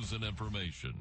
news and information.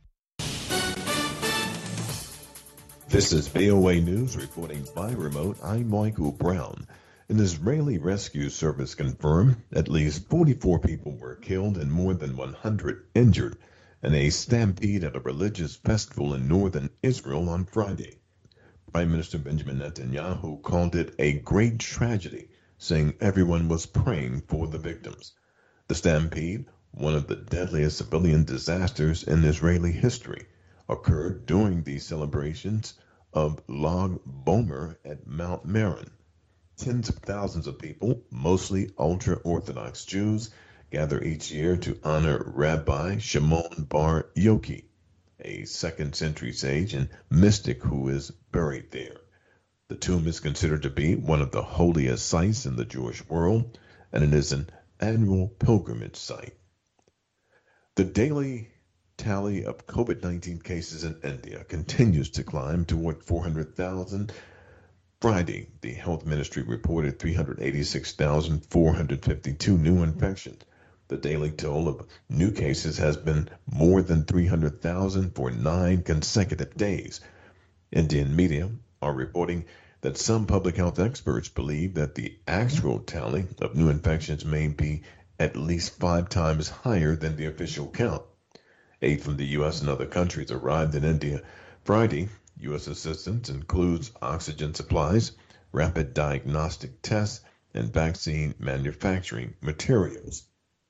This is VOA News reporting by remote. I'm Michael Brown. An Israeli rescue service confirmed at least 44 people were killed and more than 100 injured in a stampede at a religious festival in northern Israel on Friday. Prime Minister Benjamin Netanyahu called it a great tragedy, saying everyone was praying for the victims. The stampede, one of the deadliest civilian disasters in Israeli history, occurred during the celebrations of Lag Bomer at Mount Meron. Tens of thousands of people, mostly ultra-Orthodox Jews, gather each year to honor Rabbi Shimon Bar Yochai, a second-century sage and mystic who is buried there. The tomb is considered to be one of the holiest sites in the Jewish world, and it is an annual pilgrimage site. The daily tally of COVID-19 cases in India continues to climb toward 400,000. Friday, the health ministry reported 386,452 new infections. The daily toll of new cases has been more than 300,000 for 9 consecutive days. Indian media are reporting that some public health experts believe that the actual tally of new infections may be at least 5 times higher than the official count. Aid from the U.S. and other countries arrived in India Friday. U.S. assistance includes oxygen supplies, rapid diagnostic tests, and vaccine manufacturing materials.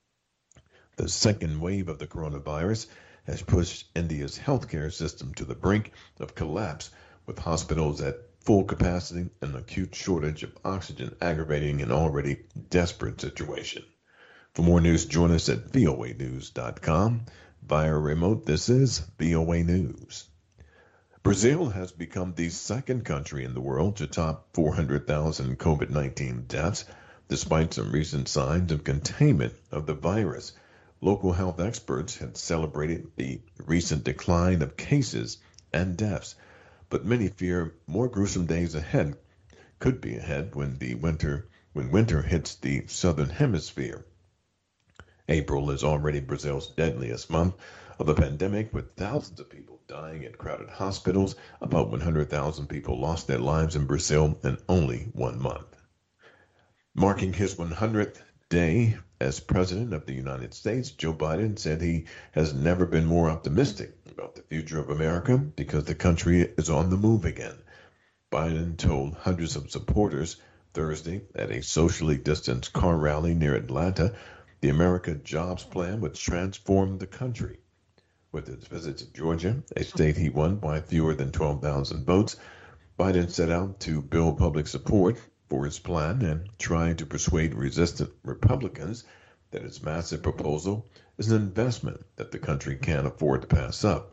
The second wave of the coronavirus has pushed India's healthcare system to the brink of collapse, with hospitals at full capacity and an acute shortage of oxygen aggravating an already desperate situation. For more news, join us at voanews.com. Via remote, this is VOA News. Brazil has become the second country in the world to top 400,000 COVID-19 deaths, despite some recent signs of containment of the virus. Local health experts had celebrated the recent decline of cases and deaths, but many fear more gruesome days ahead could be ahead when winter hits the southern hemisphere. April is already Brazil's deadliest month of the pandemic, with thousands of people dying at crowded hospitals. About 100,000 people lost their lives in Brazil in only 1 month. Marking his 100th day as President of the United States, Joe Biden said he has never been more optimistic about the future of America because the country is on the move again. Biden told hundreds of supporters Thursday at a socially distanced car rally near Atlanta the America Jobs Plan would transform the country. With his visit to Georgia, a state he won by fewer than 12,000 votes, Biden set out to build public support for his plan and try to persuade resistant Republicans that his massive proposal is an investment that the country can't afford to pass up.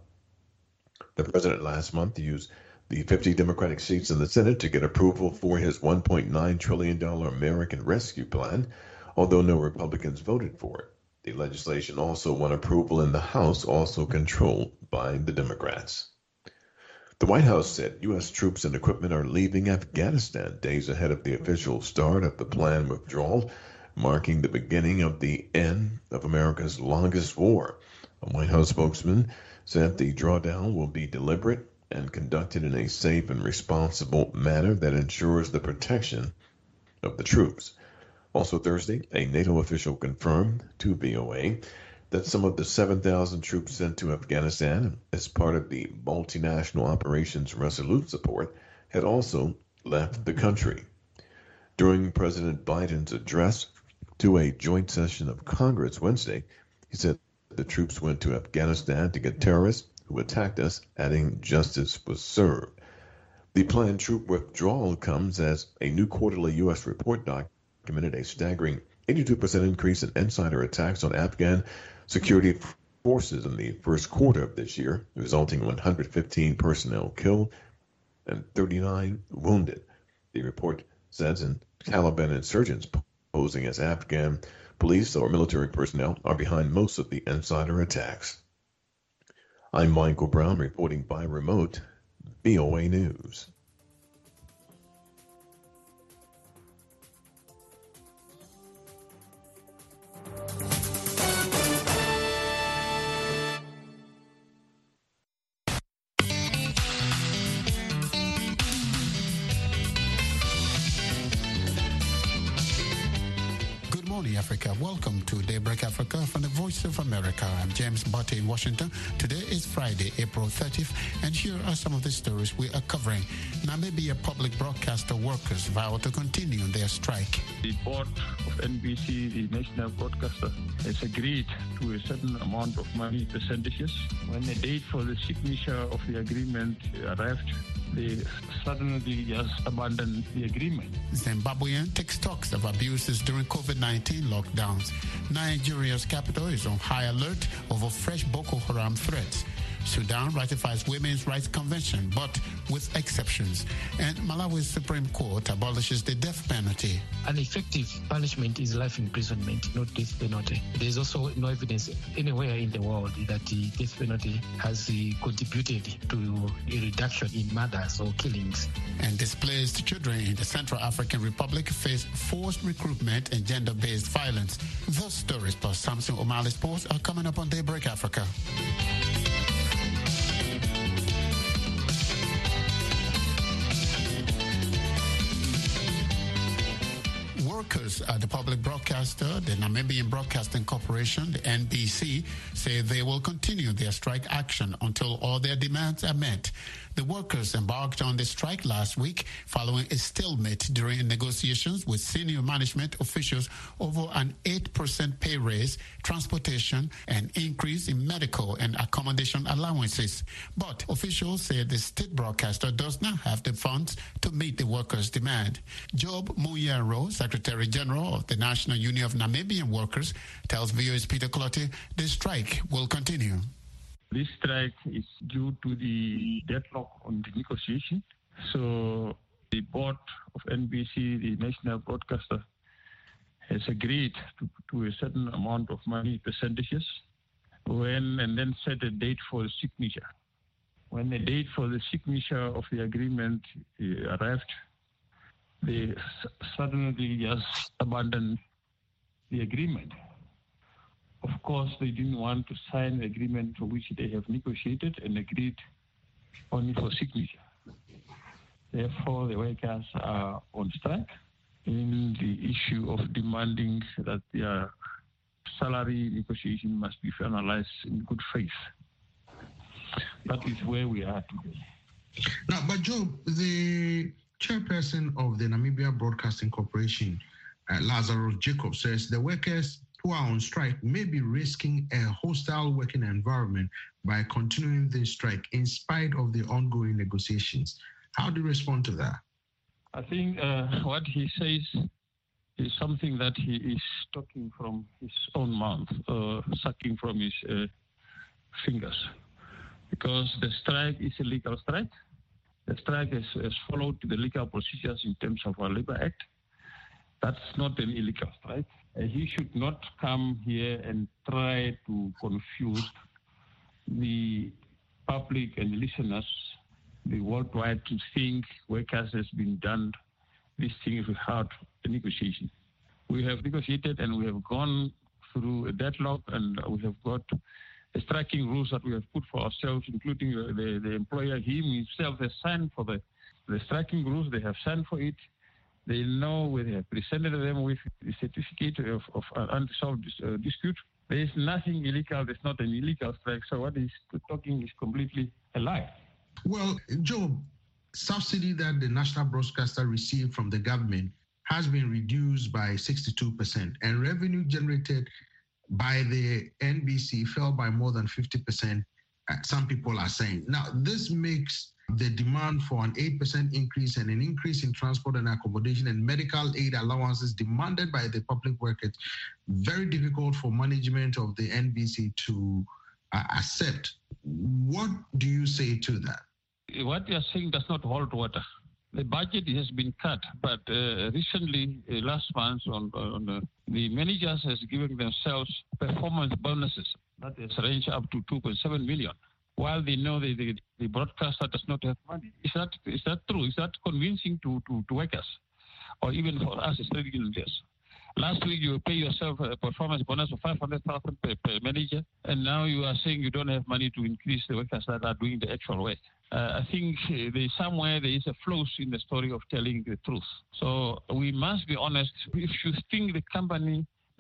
The president last month used the 50 Democratic seats in the Senate to get approval for his $1.9 trillion American Rescue Plan, although no Republicans voted for it. The legislation also won approval in the House, also controlled by the Democrats. The White House said U.S. troops and equipment are leaving Afghanistan days ahead of the official start of the planned withdrawal, marking the beginning of the end of America's longest war. A White House spokesman said the drawdown will be deliberate and conducted in a safe and responsible manner that ensures the protection of the troops. Also Thursday, a NATO official confirmed to VOA that some of the 7,000 troops sent to Afghanistan as part of the multinational Operations Resolute support had also left the country. During President Biden's address to a joint session of Congress Wednesday, he said the troops went to Afghanistan to get terrorists who attacked us, adding justice was served. The planned troop withdrawal comes as a new quarterly U.S. report documented a staggering 82% increase in insider attacks on Afghan security forces in the first quarter of this year, resulting in 115 personnel killed and 39 wounded. The report says in Taliban insurgents posing as Afghan police or military personnel are behind most of the insider attacks. I'm Michael Brown reporting by remote, VOA News. morning, Africa. Welcome to Daybreak Africa from the Voice of America. I'm James Botte in Washington. Today is Friday, April 30th, and here are some of the stories we are covering. Namibia public broadcaster workers vow to continue their strike. The board of NBC, the national broadcaster, has agreed to a certain amount of money, percentages. When the date for the signature of the agreement arrived, they suddenly just abandoned the agreement. Zimbabwean takes talks of abuses during COVID-19 lockdowns. Nigeria's capital is on high alert over fresh Boko Haram threats. Sudan ratifies Women's Rights Convention, but with exceptions. And Malawi's Supreme Court abolishes the death penalty. An effective punishment is life imprisonment, not death penalty. There is also no evidence anywhere in the world that the death penalty has contributed to a reduction in murders or killings. And displaced children in the Central African Republic face forced recruitment and gender-based violence. Those stories plus Samson O'Malley's Sports are coming up on Daybreak Africa. Workers at the public broadcaster, the Namibian Broadcasting Corporation, the NBC, say they will continue their strike action until all their demands are met. The workers embarked on the strike last week following a stalemate during negotiations with senior management officials over an 8% pay raise, transportation, and increase in medical and accommodation allowances. But officials say the state broadcaster does not have the funds to meet the workers' demand. Job Muyaro, Secretary General of the National Union of Namibian Workers, tells VOA's Peter Clottey the strike will continue. This strike is due to the deadlock on the negotiation. So the board of NBC, the national broadcaster, has agreed to a certain amount of money, percentages, and then set a date for the signature. When the date for the signature of the agreement arrived, they suddenly just abandoned the agreement. Of course, they didn't want to sign the agreement for which they have negotiated and agreed only for signature. Therefore, the workers are on strike in the issue of demanding that their salary negotiation must be finalized in good faith. That is where we are today. Now, but Job, the chairperson of the Namibia Broadcasting Corporation, Lazarus Jacob, says the workers who are on strike may be risking a hostile working environment by continuing the strike in spite of the ongoing negotiations. How do you respond to that? I think what he says is something that he is talking from his own mouth, sucking from his fingers, because the strike is a legal strike. The strike has followed the legal procedures in terms of our Labor Act. That's not an illegal strike. He should not come here and try to confuse the public and listeners, the worldwide, to think workers has been done these things without a negotiation. We have negotiated and we have gone through a deadlock, and we have got the striking rules that we have put for ourselves, including the employer. He himself has signed for the striking rules. They have signed for it. They know we have presented them with the certificate of unresolved dispute. There is nothing illegal. There's not an illegal strike. So what he's talking is completely a lie. Well, Job, subsidy that the national broadcaster received from the government has been reduced by 62%, and revenue generated by the NBC fell by more than 50%, some people are saying. Now, this makes the demand for an 8% increase and an increase in transport and accommodation and medical aid allowances demanded by the public workers very difficult for management of the NBC to accept. What do you say to that? What you are saying does not hold water. The budget has been cut, but recently, last month, the managers has given themselves performance bonuses that has ranged up to 2.7 million, while they know the broadcaster does not have money. Is that true? Is that convincing to workers, or even for us as trade unions? Last week, you pay yourself a performance bonus of 500,000 per manager, and now you are saying you don't have money to increase the workers that are doing the actual work. I think somewhere there is a flaw in the story of telling the truth. So we must be honest. If you think the company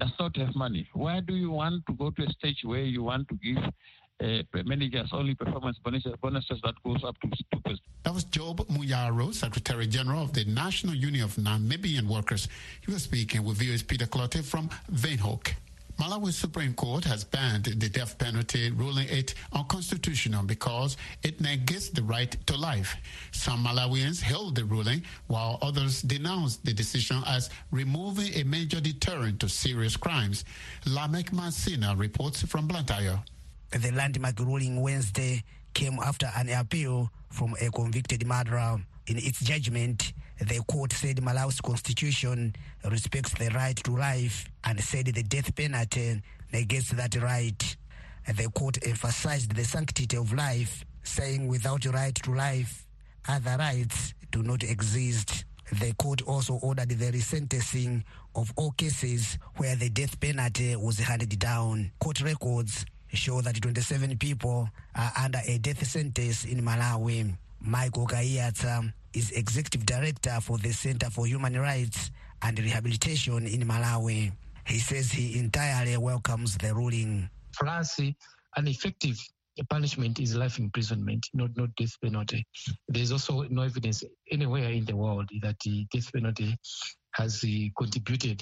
does not have money. Why do you want to go to a stage where you want to give managers only performance bonuses that goes up to 2%? That was Job Muyaro, Secretary General of the National Union of Namibian Workers. He was speaking with VOA's Peter Clotte from Windhoek. Malawi's Supreme Court has banned the death penalty, ruling it unconstitutional because it negates the right to life. Some Malawians hailed the ruling, while others denounced the decision as removing a major deterrent to serious crimes. Lamek Masina reports from Blantyre. The landmark ruling Wednesday came after an appeal from a convicted murderer. In its judgment, the court said Malawi's constitution respects the right to life and said the death penalty negates that right. The court emphasized the sanctity of life, saying without right to life, other rights do not exist. The court also ordered the resentencing of all cases where the death penalty was handed down. Court records show that 27 people are under a death sentence in Malawi. Michael Kayata is Executive Director for the Center for Human Rights and Rehabilitation in Malawi. He says he entirely welcomes the ruling. For us, an effective punishment is life imprisonment, not death penalty. There's also no evidence anywhere in the world that the death penalty has contributed,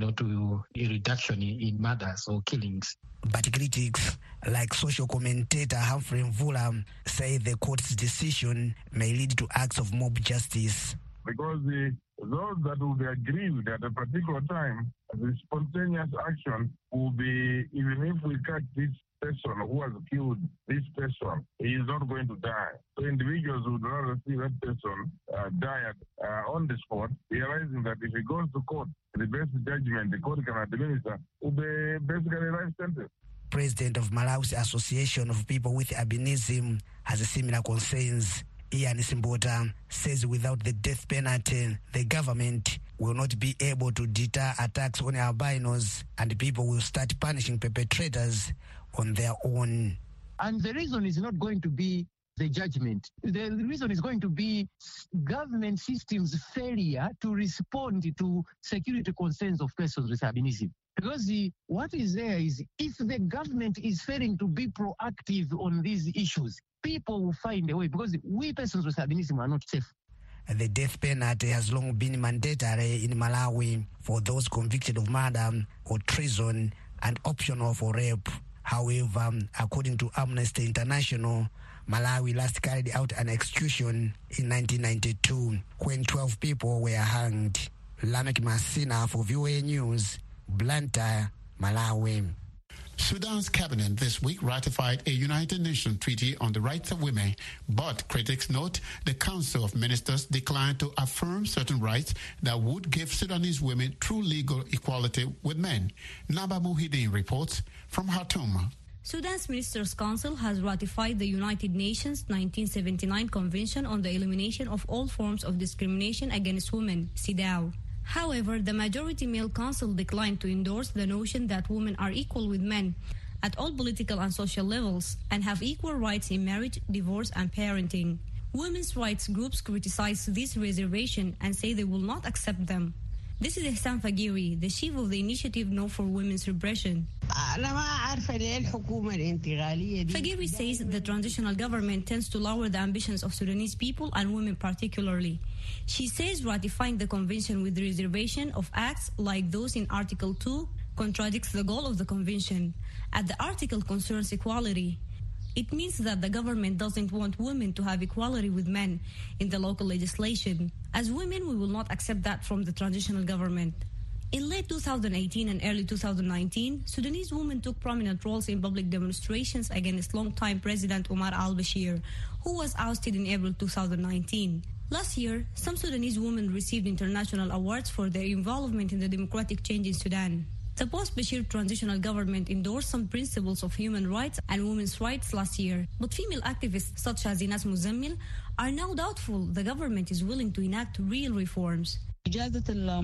to a reduction in murders or killings. But critics, like social commentator Humphrey Mvula, say the court's decision may lead to acts of mob justice. Because those that will be aggrieved at a particular time, the spontaneous action will be, even if we catch this person who has killed this person, he is not going to die. So individuals would rather see that person die on the spot, realizing that if he goes to court, the best judgment the court can administer will be basically a life sentence. President of Malawi's Association of People with Albinism has similar concerns. Ian Simbota says without the death penalty, the government will not be able to deter attacks on albinos and people will start punishing perpetrators on their own. And the reason is not going to be the judgment. The reason is going to be government systems' failure to respond to security concerns of persons with albinism. Because what is there is if the government is failing to be proactive on these issues, people will find a way because we persons with albinism are not safe. The death penalty has long been mandatory in Malawi for those convicted of murder or treason and optional for rape. However, according to Amnesty International, Malawi last carried out an execution in 1992 when 12 people were hanged. Lamek Masina for VOA News, Blantyre, Malawi. Sudan's cabinet this week ratified a United Nations treaty on the rights of women, but critics note the Council of Ministers declined to affirm certain rights that would give Sudanese women true legal equality with men. Naba Muhyiddin reports from Khartoum. Sudan's Ministers' Council has ratified the United Nations 1979 Convention on the Elimination of All Forms of Discrimination Against Women, CEDAW. However, the majority male council declined to endorse the notion that women are equal with men at all political and social levels and have equal rights in marriage, divorce, and parenting. Women's rights groups criticize this reservation and say they will not accept them. This is Ihsan Fagiri, the chief of the initiative No for Women's Repression. Fagiri says the transitional government tends to lower the ambitions of Sudanese people and women particularly. She says ratifying the convention with reservation of acts like those in Article 2 contradicts the goal of the convention, as the article concerns equality. It means that the government doesn't want women to have equality with men in the local legislation. As women, we will not accept that from the transitional government. In late 2018 and early 2019, Sudanese women took prominent roles in public demonstrations against longtime President Omar al-Bashir, who was ousted in April 2019. Last year, some Sudanese women received international awards for their involvement in the democratic change in Sudan. The post-Bashir transitional government endorsed some principles of human rights and women's rights last year, but female activists such as Inas Muzammil are now doubtful the government is willing to enact real reforms. She says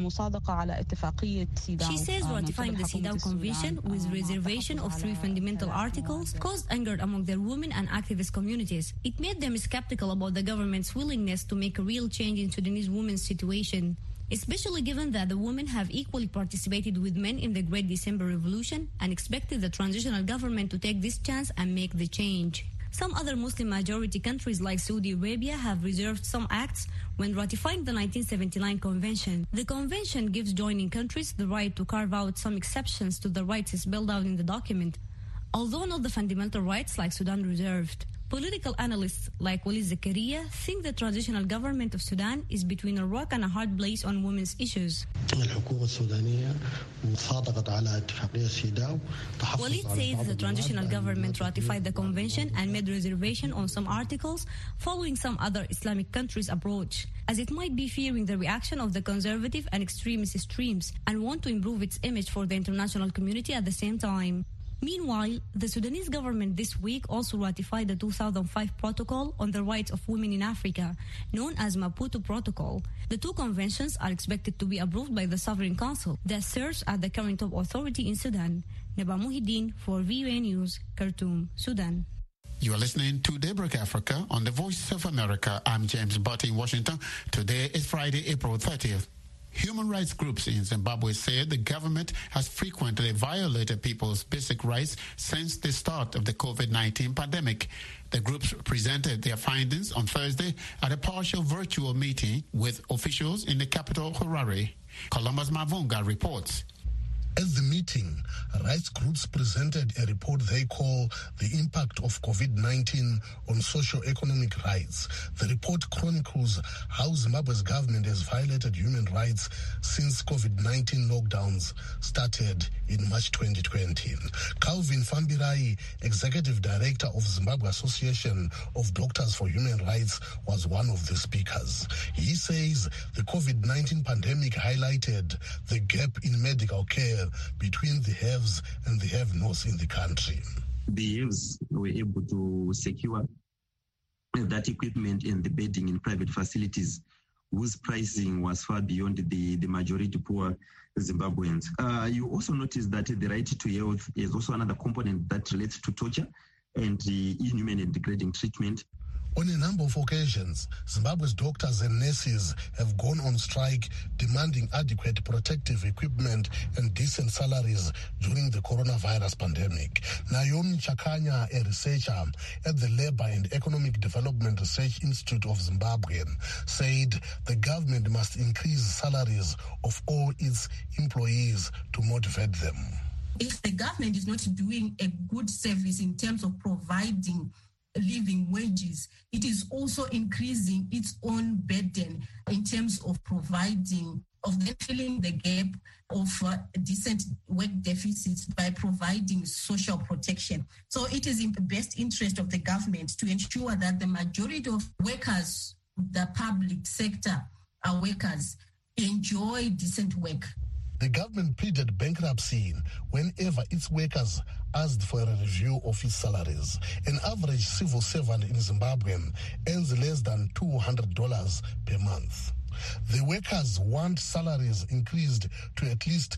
ratifying the CEDAW Convention with reservation of 3 fundamental articles caused anger among their women and activist communities. It made them skeptical about the government's willingness to make a real change in Sudanese women's situation. especially given that the women have equally participated with men in the Great December Revolution and expected the transitional government to take this chance and make the change. Some other Muslim-majority countries like Saudi Arabia have reserved some acts when ratifying the 1979 convention. The convention gives joining countries the right to carve out some exceptions to the rights spelled out in the document, although not the fundamental rights like Sudan reserved. Political analysts like Walid Zakaria think the transitional government of Sudan is between a rock and a hard place on women's issues. Walid says the transitional government ratified the convention and made reservation on some articles following some other Islamic countries' approach, as it might be fearing the reaction of the conservative and extremist streams and want to improve its image for the international community at the same time. Meanwhile, the Sudanese government this week also ratified the 2005 Protocol on the Rights of Women in Africa, known as Maputo Protocol. The two conventions are expected to be approved by the Sovereign Council that serves as the current top authority in Sudan. Neba Muhyiddin for VOA News, Khartoum, Sudan. You are listening to Daybreak Africa on the Voice of America. I'm James Butt in Washington. Today is Friday, April 30th. Human rights groups in Zimbabwe say the government has frequently violated people's basic rights since the start of the COVID-19 pandemic. The groups presented their findings on Thursday at a partial virtual meeting with officials in the capital, Harare. Columbus Mavunga reports. At the meeting, rights groups presented a report they call The Impact of COVID-19 on Socio-Economic Rights. The report chronicles how Zimbabwe's government has violated human rights since COVID-19 lockdowns started in March 2020. Calvin Fambirai, Executive Director of Zimbabwe Association of Doctors for Human Rights, was one of the speakers. He says the COVID-19 pandemic highlighted the gap in medical care between the haves and the have-nots in the country. The haves were able to secure that equipment and the bedding in private facilities whose pricing was far beyond the majority poor Zimbabweans. You also notice that the right to health is also another component that relates to torture and inhuman and degrading treatment. On a number of occasions, Zimbabwe's doctors and nurses have gone on strike demanding adequate protective equipment and decent salaries during the coronavirus pandemic. Naomi Chakanya, a researcher at the Labour and Economic Development Research Institute of Zimbabwe, said the government must increase salaries of all its employees to motivate them. If the government is not doing a good service in terms of providing living wages, it is also increasing its own burden in terms of filling the gap of decent work deficits by providing social protection. So it is in the best interest of the government to ensure that the majority of workers, the public sector workers, enjoy decent work. The government pleaded bankruptcy whenever its workers asked for a review of its salaries. An average civil servant in Zimbabwe earns less than $200 per month. The workers want salaries increased to at least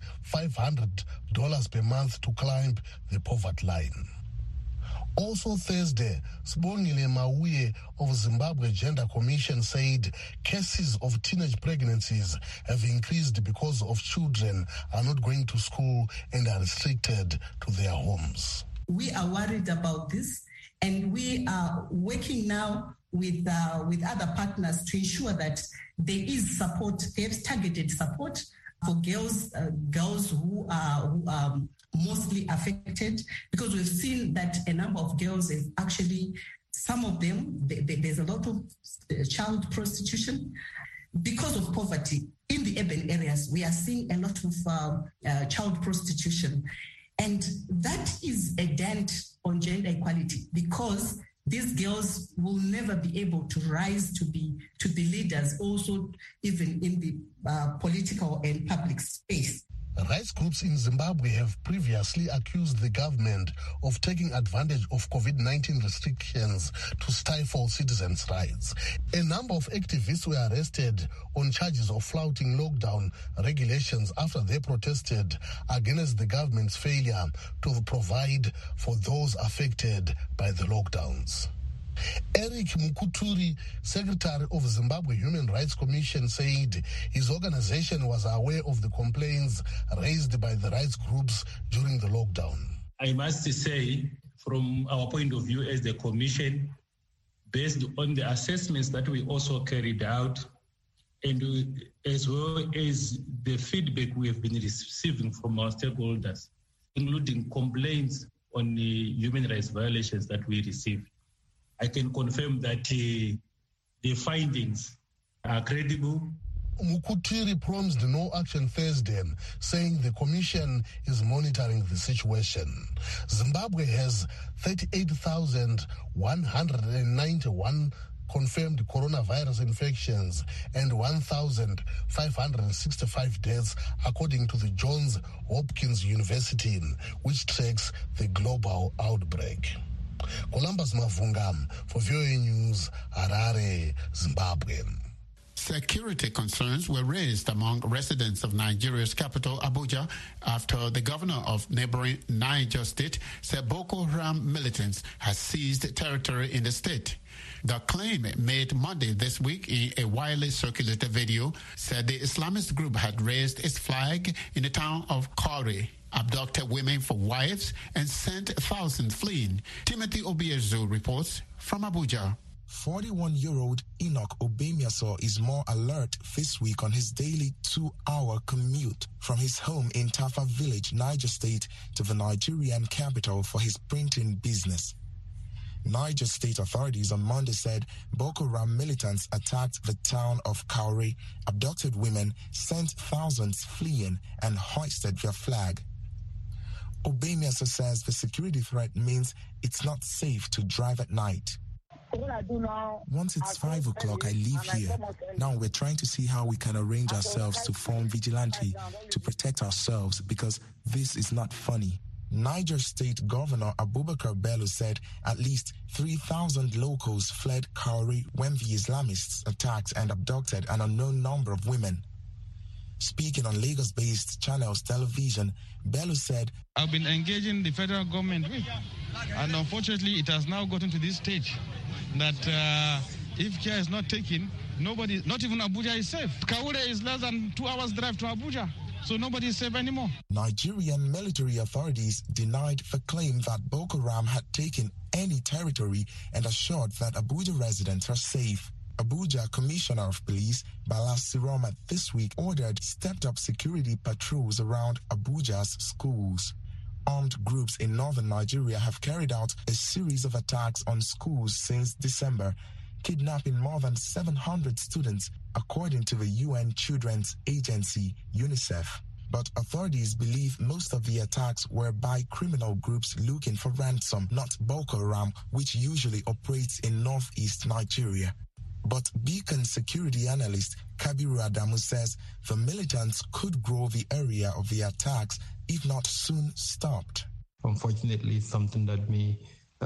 $500 per month to climb the poverty line. Also Thursday, Sibongile Mauye of Zimbabwe Gender Commission said cases of teenage pregnancies have increased because of children are not going to school and are restricted to their homes. We are worried about this, and we are working now with other partners to ensure that there is support, there's targeted support for girls who are mostly affected, because we've seen that a number of girls is actually, some of them, there's a lot of child prostitution because of poverty. In the urban areas, we are seeing a lot of child prostitution. And that is a dent on gender equality, because these girls will never be able to rise to be leaders, also even in the political and public space. Rights groups in Zimbabwe have previously accused the government of taking advantage of COVID-19 restrictions to stifle citizens' rights. A number of activists were arrested on charges of flouting lockdown regulations after they protested against the government's failure to provide for those affected by the lockdowns. Eric Mukuturi, Secretary of Zimbabwe Human Rights Commission, said his organization was aware of the complaints raised by the rights groups during the lockdown. I must say, from our point of view as the Commission, based on the assessments that we also carried out, and as well as the feedback we have been receiving from our stakeholders, including complaints on the human rights violations that we received, I can confirm that the findings are credible. Mukutiri promised no action Thursday, saying the commission is monitoring the situation. Zimbabwe has 38,191 confirmed coronavirus infections and 1,565 deaths, according to the Johns Hopkins University, which tracks the global outbreak. Columbus Mavungam for VOA News, Harare, Zimbabwe. Security concerns were raised among residents of Nigeria's capital, Abuja, after the governor of neighboring Niger State said Boko Haram militants has seized territory in the state. The claim made Monday this week in a widely circulated video said the Islamist group had raised its flag in the town of Kauri, abducted women for wives, and sent thousands fleeing. Timothy Obiezu reports from Abuja. 41-year-old Enoch Obemiaso is more alert this week on his daily 2-hour commute from his home in Tafa Village, Niger State, to the Nigerian capital for his printing business. Niger State authorities on Monday said Boko Haram militants attacked the town of Kauri, abducted women, sent thousands fleeing, and hoisted their flag. Obemiaso says the security threat means it's not safe to drive at night. Once it's 5 o'clock, I leave here. Now we're trying to see how we can arrange ourselves to form vigilante to protect ourselves, because this is not funny. Niger State Governor Abubakar Bello said at least 3,000 locals fled Kauri when the Islamists attacked and abducted an unknown number of women. Speaking on Lagos-based Channels Television, Bello said, I've been engaging the federal government with, and unfortunately it has now gotten to this stage that if care is not taken, nobody, not even Abuja, is safe. Kauri is less than 2 hours drive to Abuja, so nobody is safe anymore. Nigerian military authorities denied the claim that Boko Haram had taken any territory and assured that Abuja residents are safe. Abuja Commissioner of Police Bala Siroma this week ordered stepped-up security patrols around Abuja's schools. Armed groups in northern Nigeria have carried out a series of attacks on schools since December, kidnapping more than 700 students, according to the UN Children's Agency, UNICEF. But authorities believe most of the attacks were by criminal groups looking for ransom, not Boko Haram, which usually operates in northeast Nigeria. But Beacon security analyst Kabiru Adamu says the militants could grow the area of the attacks if not soon stopped. Unfortunately, it's something that may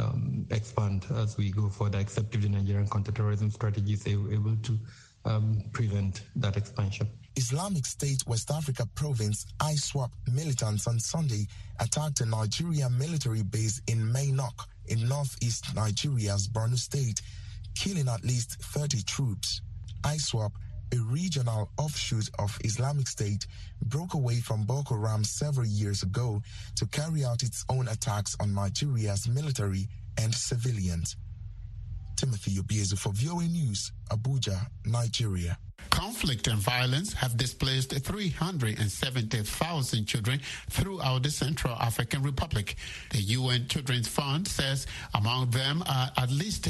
expand as we go further, except if the Nigerian counterterrorism strategy is able to prevent that expansion. Islamic State West Africa province ISWAP militants on Sunday attacked a Nigerian military base in Mainok in northeast Nigeria's Borno State, killing at least 30 troops. ISWAP, a regional offshoot of Islamic State, broke away from Boko Haram several years ago to carry out its own attacks on Nigeria's military and civilians. Timothy Obiezu for VOA News, Abuja, Nigeria. Conflict and violence have displaced 370,000 children throughout the Central African Republic. The UN Children's Fund says among them are at least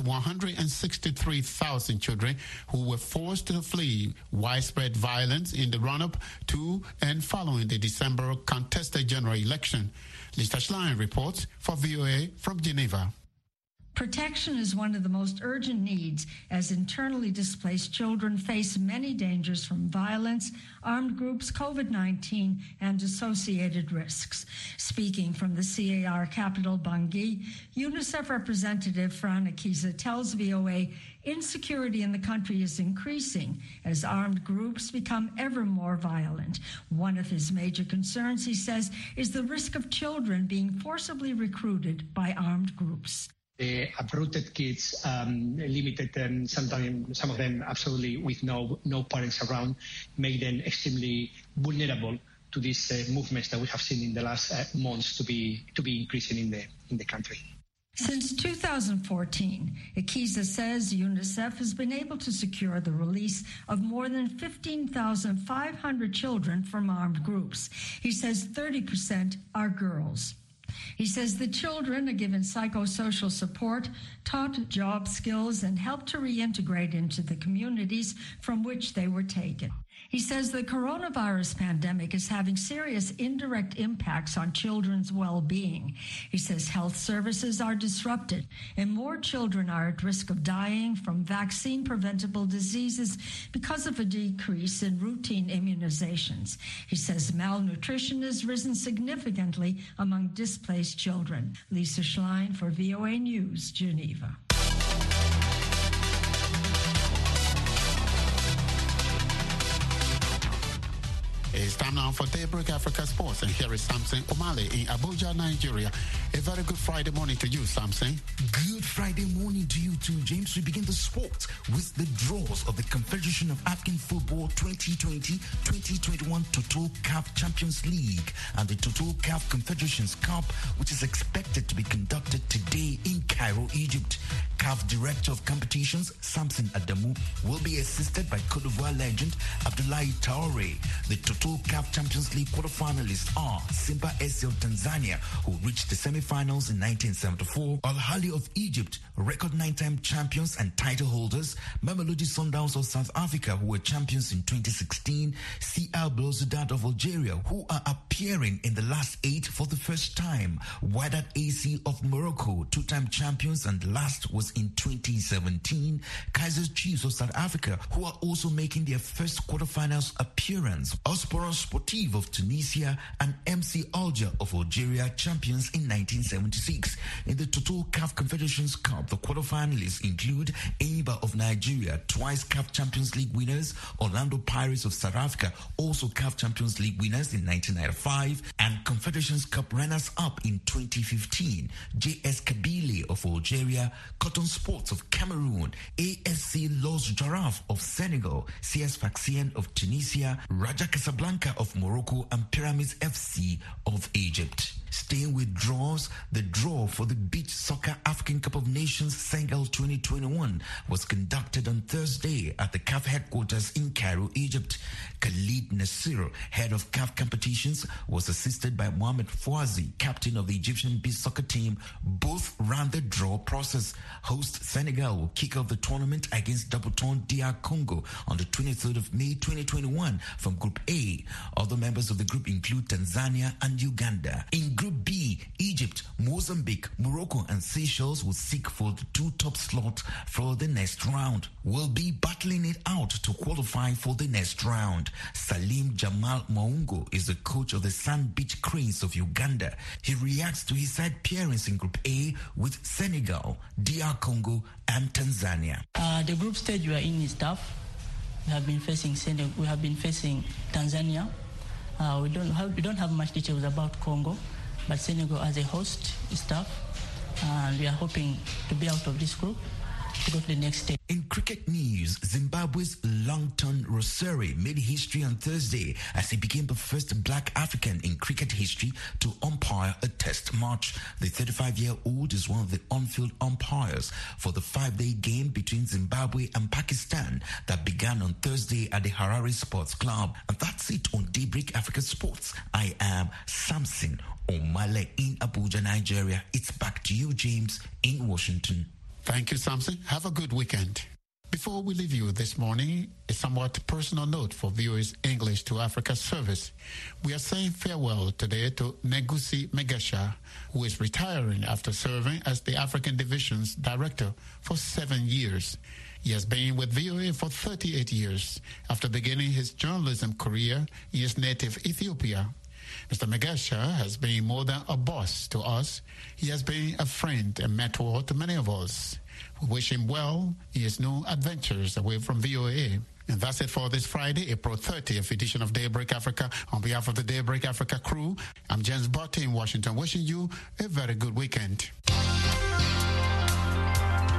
163,000 children who were forced to flee widespread violence in the run-up to and following the December contested general election. Lisa Schlein reports for VOA from Geneva. Protection is one of the most urgent needs as internally displaced children face many dangers from violence, armed groups, COVID-19, and associated risks. Speaking from the CAR capital, Bangui, UNICEF representative Fran Akiza tells VOA insecurity in the country is increasing as armed groups become ever more violent. One of his major concerns, he says, is the risk of children being forcibly recruited by armed groups. the uprooted kids, limited them, some of them absolutely with no parents around, make them extremely vulnerable to these movements that we have seen in the last months to be increasing in the country. Since 2014, Ikiza says UNICEF has been able to secure the release of more than 15,500 children from armed groups. He says 30% are girls. He says the children are given psychosocial support, taught job skills, and helped to reintegrate into the communities from which they were taken. He says the coronavirus pandemic is having serious indirect impacts on children's well-being. He says health services are disrupted and more children are at risk of dying from vaccine-preventable diseases because of a decrease in routine immunizations. He says malnutrition has risen significantly among displaced children. Lisa Schlein for VOA News, Geneva. It's time now for Daybreak Africa Sports, and here is Samson Omale in Abuja, Nigeria. A very good Friday morning to you, Samson. Good Friday morning to you too, James. We begin the sport with the draws of the Confederation of African Football 2020-2021 Total CAF Champions League and the Total CAF Confederations Cup, which is expected to be conducted today in Cairo, Egypt. CAF Director of Competitions, Samson Adamu, will be assisted by Cote d'Ivoire legend Abdoulaye Traoré. The Total CAF Champions League quarterfinalists are Simba SC of Tanzania, who reached the semi-finals in 1974, Al Ahly of Egypt, record 9-time champions and title holders, Mamelodi Sundowns of South Africa, who were champions in 2016, CR Belouizdad of Algeria, who are appearing in the last 8 for the first time, Wydad AC of Morocco, 2-time champions, and last was in 2017, Kaizer Chiefs of South Africa, who are also making their first quarterfinals appearance, Osporon Sportive of Tunisia, and MC Alger of Algeria, champions in 1976. In the Total CAF Confederations Cup, the quarterfinalists include Enyimba of Nigeria, twice CAF Champions League winners, Orlando Pirates of South Africa, also CAF Champions League winners in 1995, and Confederations Cup runners-up in 2015, JS Kabylie of Algeria, Cotton Sports of Cameroon, ASC Los Giraffe of Senegal, CS Sfaxien of Tunisia, Raja Casablanca of Morocco, and Pyramids FC of Egypt. Staying with draws, the draw for the Beach Soccer African Cup of Nations Senegal 2021 was conducted on Thursday at the CAF headquarters in Cairo, Egypt. Khalid Nasser, head of CAF competitions, was assisted by Mohamed Fouazi, captain of the Egyptian beach soccer team. Both ran the draw process. Host Senegal will kick off the tournament against Double-Toned DR Congo on the 23rd of May 2021 from Group A. Other members of the group include Tanzania and Uganda. In Group B, Egypt, Mozambique, Morocco, and Seychelles will seek for the 2 top slots for the next round. Will be battling it out to qualify for the next round. Salim Jamal Maungo is the coach of the Sand Beach Cranes of Uganda. He reacts to his side appearance in Group A with Senegal, DR Congo, and Tanzania. The group stage we are in is tough. We have been facing Senegal. We have been facing Tanzania. We don't have much details about Congo, but Senegal as a host is tough, and we are hoping to be out of this group to go to the next stage. In cricket news, Zimbabwe's Longton Roseri made history on Thursday as he became the first black African in cricket history to umpire a test match. The 35-year-old is one of the on-field umpires for the 5-day game between Zimbabwe and Pakistan that began on Thursday at the Harare Sports Club. And that's it on Daybreak Africa Sports. I am Samson Omale in Abuja, Nigeria. It's back to you, James, in Washington. Thank you, Samson. Have a good weekend. Before we leave you this morning, a somewhat personal note for viewers English to Africa service. We are saying farewell today to Negusi Megesha, who is retiring after serving as the African Division's director for 7 years. He has been with VOA for 38 years after beginning his journalism career in his native Ethiopia. Mr. Megesha has been more than a boss to us. He has been a friend and mentor to many of us. We wish him well in his new adventures away from VOA. And that's it for this Friday, April 30th edition of Daybreak Africa. On behalf of the Daybreak Africa crew, I'm James Botte in Washington, wishing you a very good weekend.